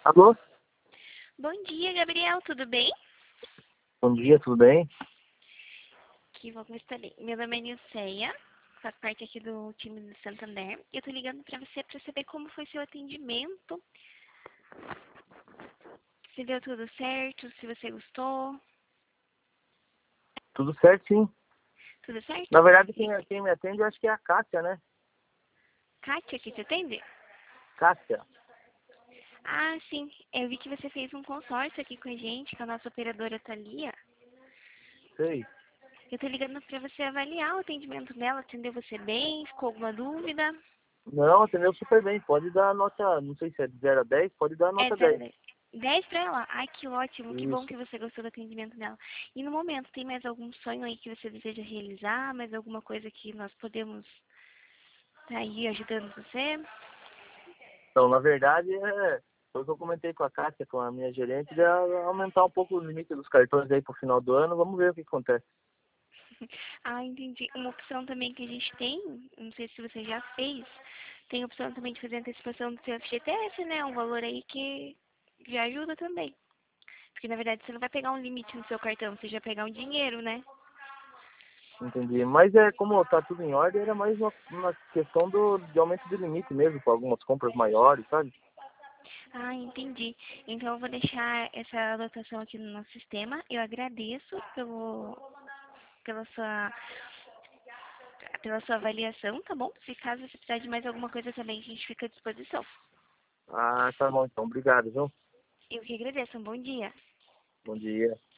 Alô? Bom dia, Gabriel, tudo bem? Bom dia, tudo bem? Que bom que está bem. Meu nome é Nilceia, faço parte aqui do time do Santander. Eu tô ligando para você para saber como foi seu atendimento, se deu tudo certo, se você gostou. Tudo certo, sim. Tudo certo? Na verdade, quem me atende, eu acho que é a Cássia, né? Kátia, que te atende? Cássia. Ah, sim. Eu vi que você fez um consórcio aqui com a gente, com a nossa operadora Thalia. Sei. Eu tô ligando para você avaliar o atendimento dela, atendeu você bem, ficou alguma dúvida? Não, atendeu super bem. Pode dar a nota, não sei se é de 0 a 10, pode dar a É nota de 0 a 10. 10. 10 pra ela? Ai, que ótimo, que bom Isso. que você gostou do atendimento dela. E no momento, tem mais algum sonho aí que você deseja realizar? Mais alguma coisa que nós podemos estar aí ajudando você? Então, na verdade, foi o que eu comentei com a Cássia, com a minha gerente, de aumentar um pouco o limite dos cartões aí pro final do ano. Vamos ver o que acontece. Ah, entendi. Uma opção também que a gente tem, não sei se você já fez, tem a opção também de fazer antecipação do seu FGTS, né? Um valor aí que já ajuda também. Porque na verdade você não vai pegar um limite no seu cartão, você já pegar um dinheiro, né? Entendi. Mas como tá tudo em ordem, era mais uma questão de aumento de limite mesmo, com algumas compras maiores, sabe? Ah, entendi. Então eu vou deixar essa anotação aqui no nosso sistema. Eu agradeço pela sua avaliação, tá bom? Se caso você precisar de mais alguma coisa também, a gente fica à disposição. Ah, tá bom então. Obrigado, viu? Eu que agradeço. Um bom dia. Bom dia.